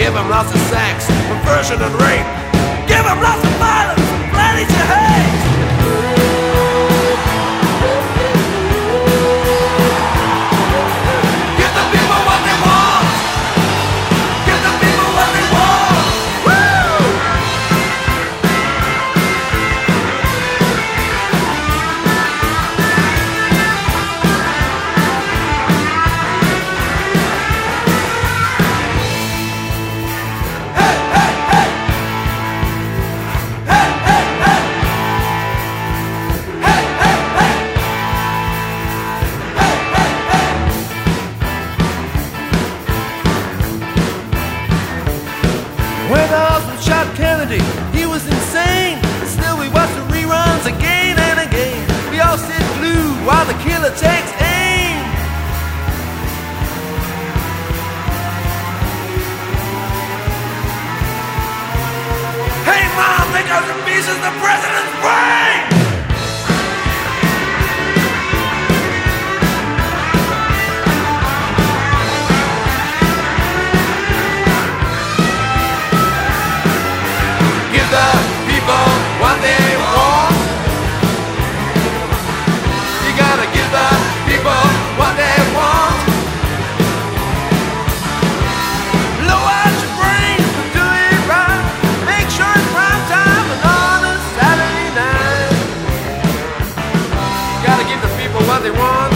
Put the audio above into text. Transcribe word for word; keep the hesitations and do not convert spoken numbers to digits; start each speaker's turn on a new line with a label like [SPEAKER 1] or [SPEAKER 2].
[SPEAKER 1] Give them lots of sex, perversion and rape. Give them lots of violence, plenty to hate. Give the people what they want. Give the people what they want. Woo! Hey, hey, hey! Hey, hey, hey! Hey, hey, hey! Hey, hey, hey! When the husband shot Kennedy, he was insane. Still we watch the reruns again and again. We all sit glued while the killer takes aim. Hey mom, they got the pieces the president's brain. Give the people what they want. You gotta give the people what they want. Blow out your brain, but do it right. Make sure it's prime time and on a Saturday night. You gotta give the people what they want.